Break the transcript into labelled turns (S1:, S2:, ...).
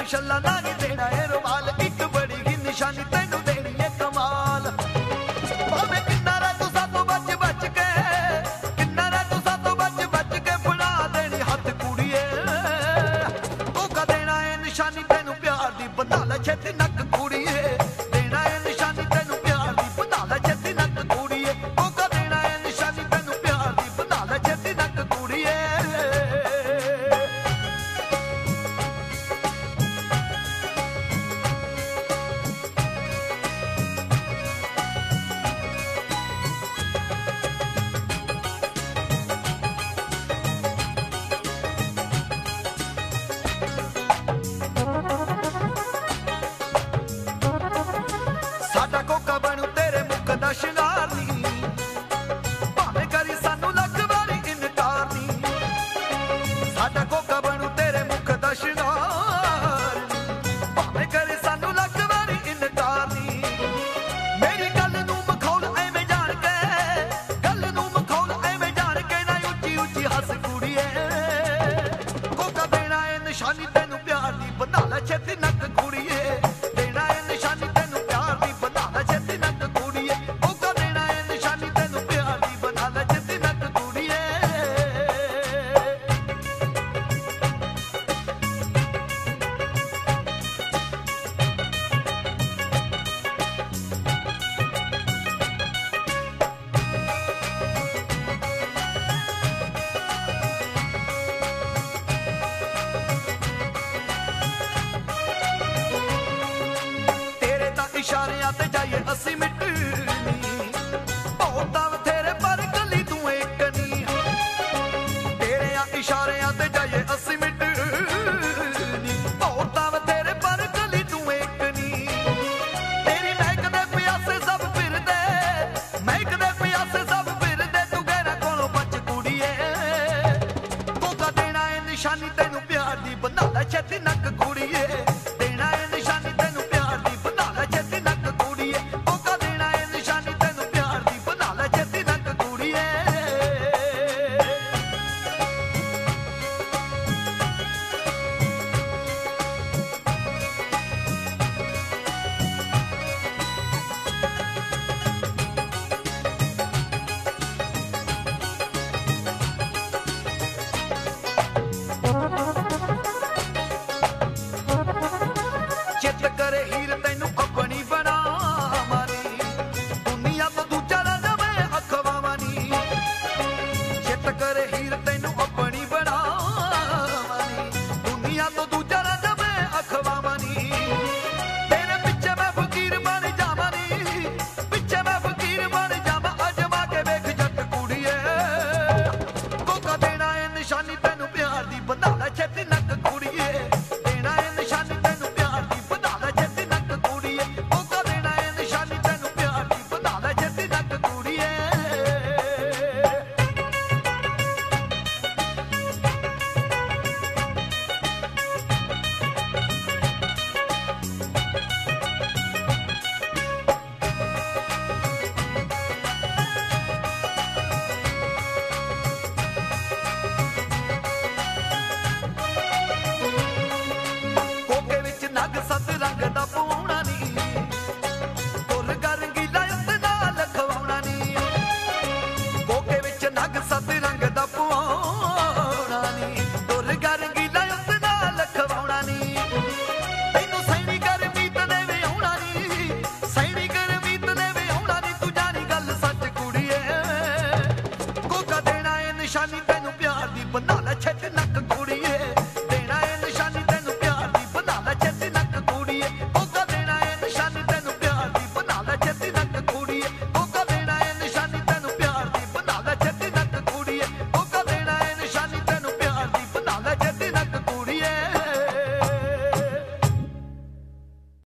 S1: छल्ला ना नहीं देना है रुमाल, एक बड़ी ही निशानी तेनू देनी है कमाल। भावे किन्ना रे तू सातों बच बच के, किन्ना रे तू सातों बच बच के फड़ा देनी हथ कुड़िए। धोखा देना है निशानी तेनू प्यार दी, बंधा ले छेती नक कुड़िए। देना है निशानी तेनू प्यार दी, बंधा ले छेती नक कुड़िए। धोखा देना है निशानी तेनू प्यार दी, बंधा ले छेती नक कुड़िए। साडा कोका बनू तेरे मुख दा शिंगार नी, भावें करी सानू लख वारी इनकार नी। साडा कोका बनू तेरे मुख दा शिंगार नी, भावें करी सानू लख वारी इनकार नी। मेरी गल नू मखौल एवें जान के, गल नू मखौल एवें जान के ना उच्ची उच्ची हस कुड़िए। कोका देना है निशानी तेनू प्यार दी, बंधा ले छेती नक कुड़िए। देना है निशानी तेनू प्यार दी, बंधा ले छेती नक कुड़िए। कोका देना है निशानी तेनू प्यार दी, बंधा ले छेती नक कुड़िए। तेरे तां इशारियां ते जाइए असी मिटनी, बहुतां बथेरे पर गली तू एक नी। तेरे इशारियां ते जाइए असी मिटनी, बहुतां बथेरे पर गली तू एक नी। तेरी महक दे प्यासे सब फिरदे, महक दे प्यासे सब फिरदे, तू गैरा कोलों बच कुड़िए। धोखा देना है निशानी ते